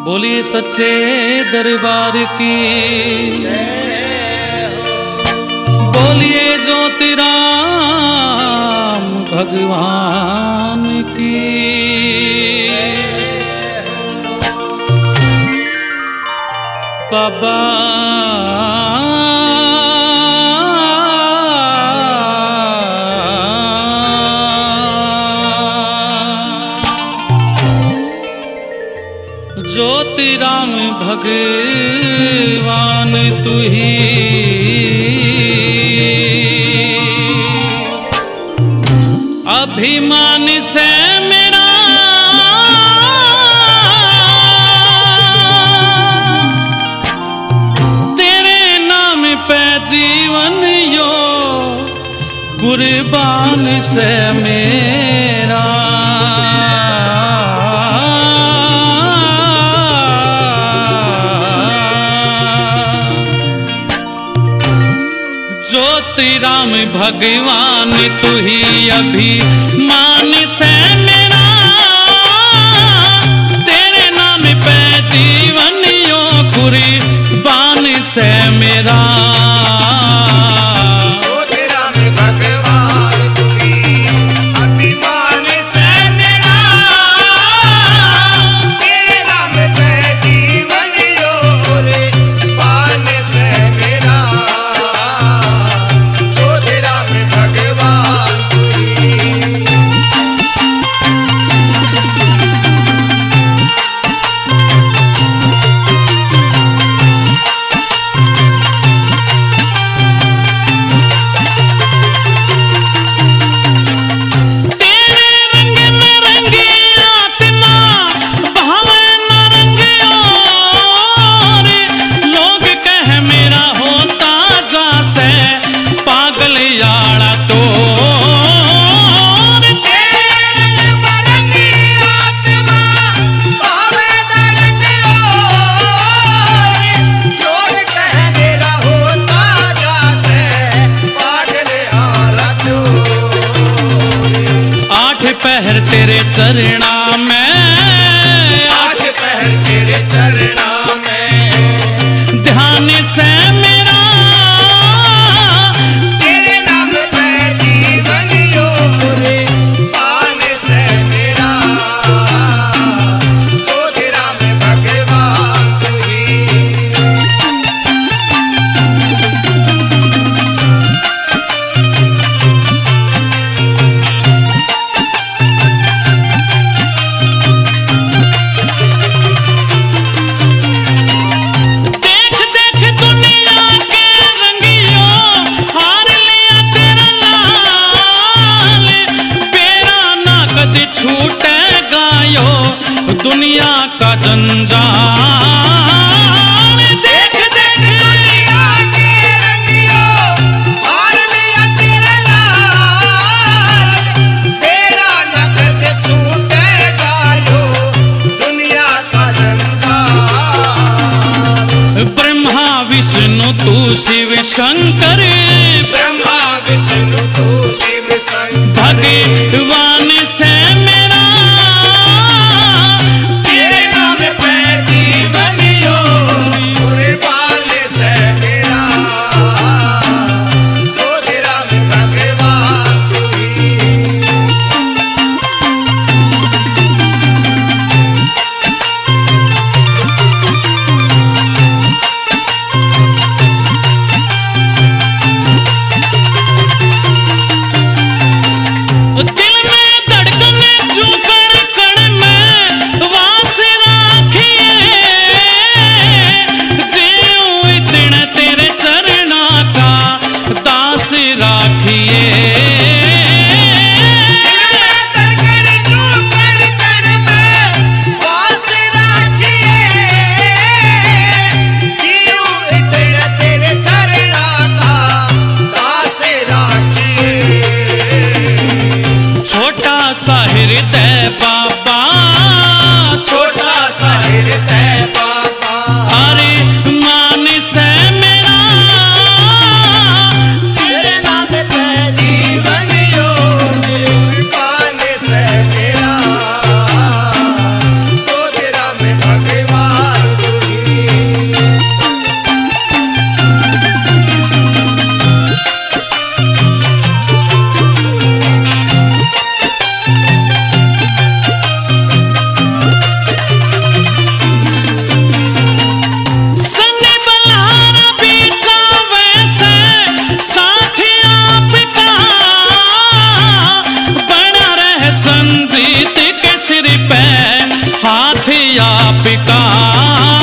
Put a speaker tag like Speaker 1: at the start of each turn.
Speaker 1: बोलिए सच्चे दरबार की, बोलिए ज्योतिराम भगवान की। बाबा ज्योतिराम भगवान तू ही अभिमान से मेरा तेरे नाम पे जीवन यो कुर्बान से मेरा ज्योतिराम भगवान तू ही अभिमान से मेरा तेरे नाम पे जीवन यो कुर्बान से मेरा।
Speaker 2: ज्योतिराम भगवान तू ही अभिमान से मेरा तेरे नाम पे जीवन यो कुर्बान से मेरा।
Speaker 1: पहर तेरे चरणा में,
Speaker 2: आठ पहर तेरे चरणा में
Speaker 1: ध्यान से मेरा
Speaker 2: तेरे नाम पे जीवन यो कुर्बान से मेरा। ज्योतिराम भगवान तू ही
Speaker 1: छूटेगा दुनिया का जंजाल।
Speaker 2: देख देख दुनिया के रंगियो हार लिया तेरा लाल। तेरा नगद छूटेगा यो दुनिया का जंजाल।
Speaker 1: ब्रह्मा विष्णु तू शिव शंकर,
Speaker 2: ब्रह्मा विष्णु तू शिव शंकर
Speaker 1: भगवान से मेरा
Speaker 2: तेरे नाम पे जीवन यो कुर्बान से मेरा। ज्योतिराम भगवान तू ही
Speaker 1: आपका